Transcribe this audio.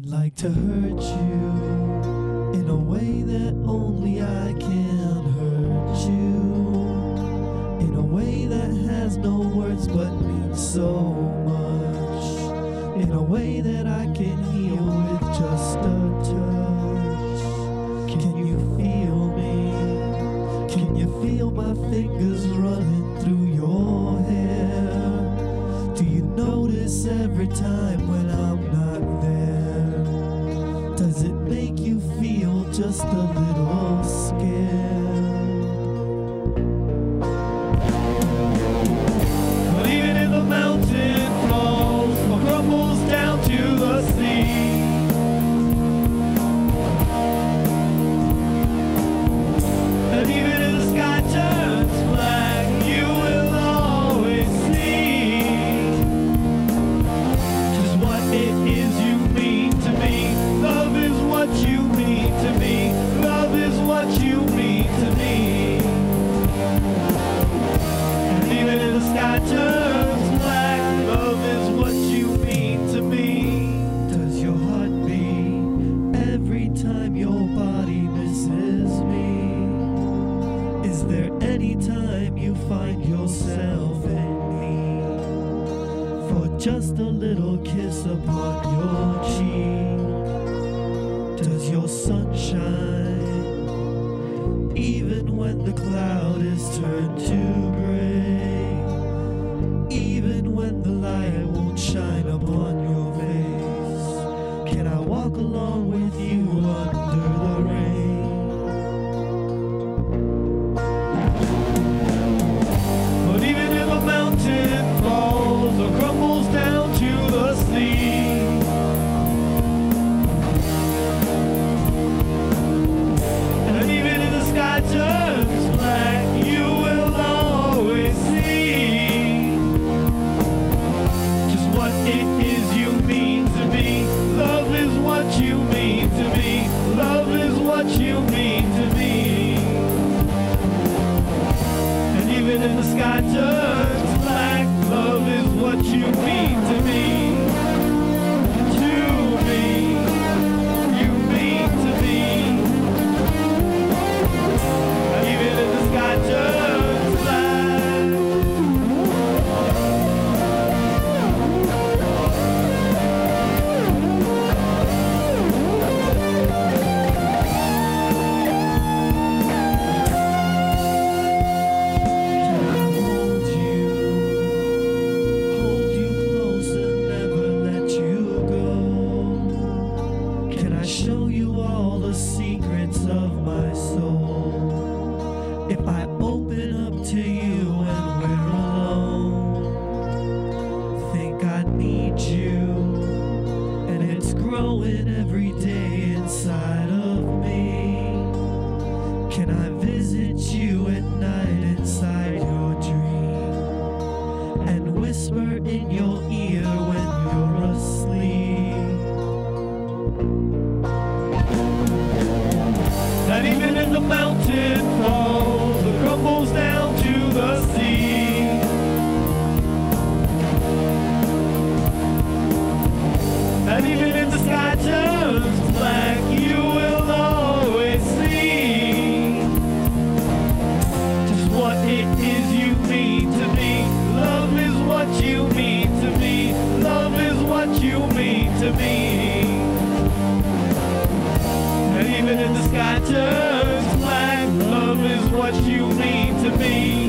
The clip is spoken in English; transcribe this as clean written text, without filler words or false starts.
like to hurt you in a way that only I can hurt you, in a way that has no words but means so much, in a way that I can heal with just a touch. Can you feel me? Can you feel my fingers running through your hair? Do you notice every time when I'm not there? Does it make you feel just a little scared? But even if the mountain falls or crumbles down to the sea, and even if the sky turns black, you will always see just what it is you mean to me. Love is what you mean to me. Love is what you mean to me. And even if the sky turns black, love is what you mean to me. Does your heart beat every time your body misses me? Is there any time you find yourself in need for just a little kiss upon your cheek? Does your sun shine even when the cloud is turned to gray? Even when the light won't shine upon your face, can I walk along with you under the rain? But even if a mountain falls or crumbles down to the sea, and even if the sky turns black, you will always see just what it is you mean to me. Love is what you mean to me. Love is what you mean to me. And even if the sky turns black, love is what you mean to me. To me, you mean to me. And even if the sky turns black, hold you close and never let you go? Can I show you all the secrets of my soul? If I open up to you and we're alone, think I need you, and it's growing every day inside of me. Can I visit you at night inside your dream and whisper in your ear when you're asleep? And even if the mountain falls or crumbles down to the sea, and even if the sky turns black, you will always see just what it is you mean to me. Love is what you mean to me. Love is what you mean to me. And even if the sky turns black, love is what you mean to me.